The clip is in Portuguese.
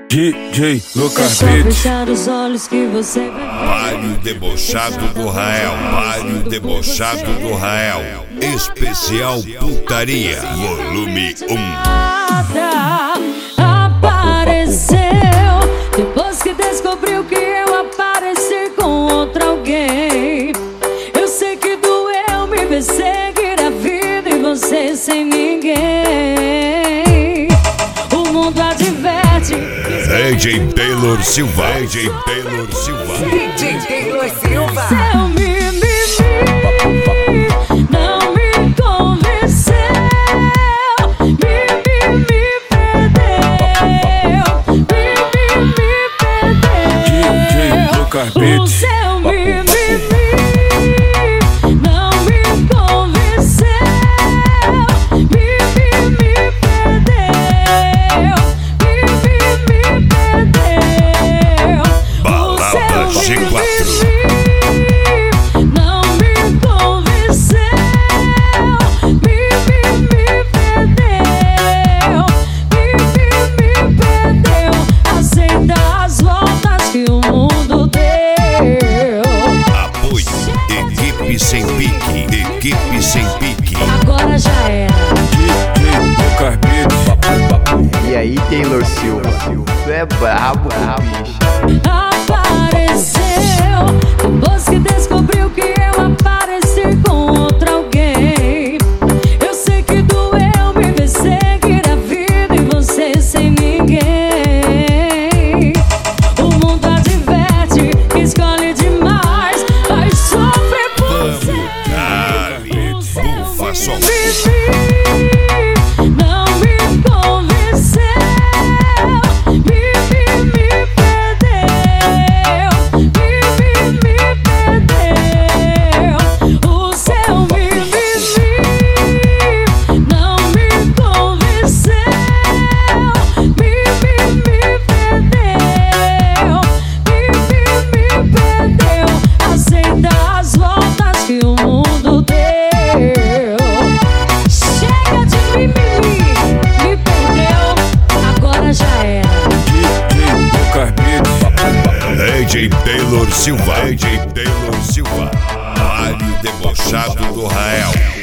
DJ Lucas Só Beats. fechar os olhos que você vai ver. Baile debochado do Rael, baile debochado do Rael, especial putaria, volume 1. Apareceu depois que descobriu que eu apareci com outro alguém. Eu sei que doeu me ver seguir a vida e você sem ninguém. O mundo adverte. DJ Taylor Silva, DJ Taylor Silva, DJ Taylor Silva. Seu mimimi não me convenceu. Mimimi perdeu. Mimimi perdeu. DJ Lucas O Beats. seu mimimi não me convenceu. Mimimi perdeu. Mimimi perdeu. Balada G4. Não me convenceu. Mimimi perdeu. Mimimi perdeu. Aceita as voltas que o mundo deu. Apoio, equipe sem pique, equipe sem pique. Agora já era. DJ Lucas Beats. E aí, Taylor Silva, tu é brabo, bicho. Apareceu depois que descobriu que eu apareci com outro alguém. Eu sei que doeu me ver seguir a vida e você sem ninguém. O mundo adverte que escolhe demais, vai sofrer por ser. Dale, bufa som. Não me convenceu. Mimimi perdeu. Mimimi perdeu. O seu mimimi não me convenceu. Mimimi perdeu. Mimimi perdeu. Aceita as voltas que o mundo deu. Chega de mimimi, me perdeu, agora já era. DJ Lucas Beats. DJ Taylor Silva, DJ Taylor Silva, baile debochado do Rael.